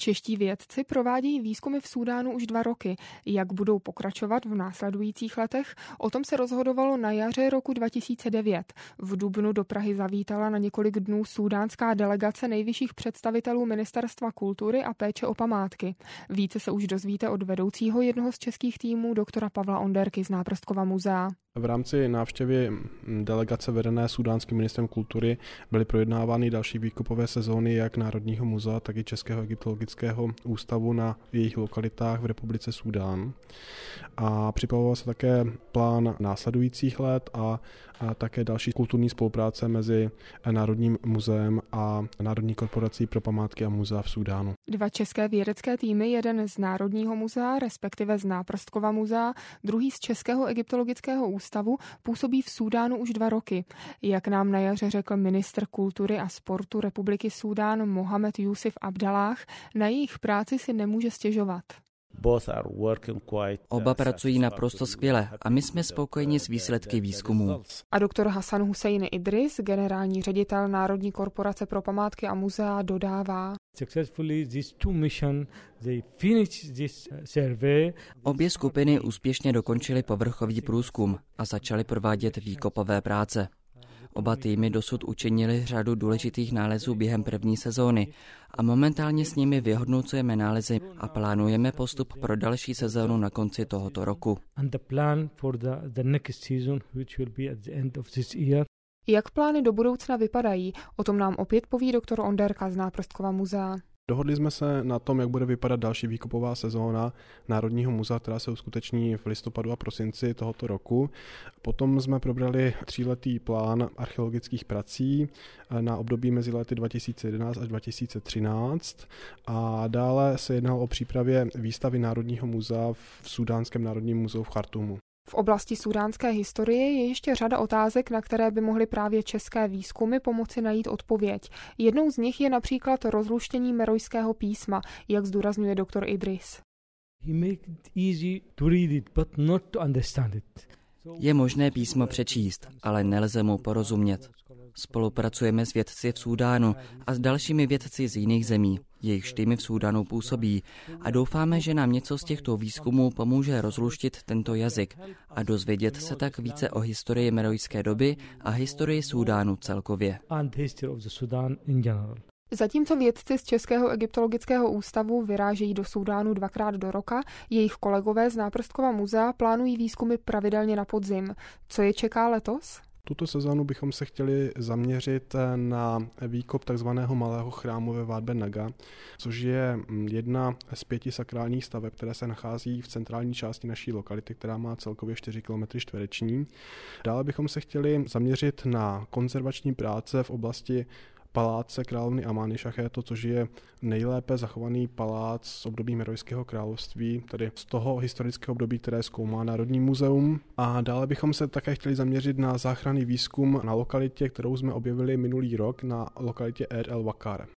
Čeští vědci provádějí výzkumy v Súdánu už 2 roky. Jak budou pokračovat v následujících letech, o tom se rozhodovalo na jaře roku 2009. V dubnu do Prahy zavítala na několik dnů súdánská delegace nejvyšších představitelů Ministerstva kultury a péče o památky. Více se už dozvíte od vedoucího jednoho z českých týmů, doktora Pavla Onderky z Náprostkova muzea. V rámci návštěvy delegace vedené súdánským ministrem kultury byly projednávány další výkopové sezóny jak Národního muzea, tak i Českého egyptologického ústavu na jejich lokalitách v republice Súdán. A připravoval se také plán následujících let a také další kulturní spolupráce mezi Národním muzeem a Národní korporací pro památky a muzea v Súdánu. 2 české vědecké týmy, jeden z Národního muzea, respektive z Náprostkova muzea, druhý z Českého egyptologického ústavu, působí v Súdánu už 2 roky. Jak nám na jaře řekl ministr kultury a sportu republiky Súdán Mohamed Jusuf Abdallah, na jejich práci si nemůže stěžovat. Oba pracují naprosto skvěle a my jsme spokojeni s výsledky výzkumů. A doktor Hassan Hussein Idris, generální ředitel Národní korporace pro památky a muzea, dodává: Obě skupiny úspěšně dokončily povrchový průzkum a začaly provádět výkopové práce. Oba týmy dosud učinili řadu důležitých nálezů během první sezóny a momentálně s nimi vyhodnocujeme nálezy a plánujeme postup pro další sezónu na konci tohoto roku. Jak plány do budoucna vypadají? O tom nám opět poví doktor Onderka z Náprostkova muzea. Dohodli jsme se na tom, jak bude vypadat další výkopová sezóna Národního muzea, která se uskuteční v listopadu a prosinci tohoto roku. Potom jsme probrali 3letý plán archeologických prací na období mezi lety 2011 až 2013 a dále se jednalo o přípravě výstavy Národního muzea v Súdánském národním muzeu v Chartúmu. V oblasti súdánské historie je ještě řada otázek, na které by mohly právě české výzkumy pomoci najít odpověď. Jednou z nich je například rozluštění merojského písma, jak zdůrazňuje doktor Idris. Je možné písmo přečíst, ale nelze mu porozumět. Spolupracujeme s vědci v Súdánu a s dalšími vědci z jiných zemí. Jejich týmy v Súdánu působí a doufáme, že nám něco z těchto výzkumů pomůže rozluštit tento jazyk a dozvědět se tak více o historii merojské doby a historii Súdánu celkově. Zatímco vědci z Českého egyptologického ústavu vyrážejí do Súdánu 2krát do roka, jejich kolegové z Náprostkova muzea plánují výzkumy pravidelně na podzim. Co je čeká letos? Tuto sezónu bychom se chtěli zaměřit na výkop takzvaného malého chrámu ve Vádbe Naga, což je jedna z 5 sakrálních staveb, které se nachází v centrální části naší lokality, která má celkově 4 km čtvereční. Dále bychom se chtěli zaměřit na konzervační práce v oblasti paláce královny Amány Šachéto, což je nejlépe zachovaný palác z období Merojského království, tedy z toho historického období, které zkoumá Národní muzeum. A dále bychom se také chtěli zaměřit na záchranný výzkum na lokalitě, kterou jsme objevili minulý rok, na lokalitě Er El Wakar.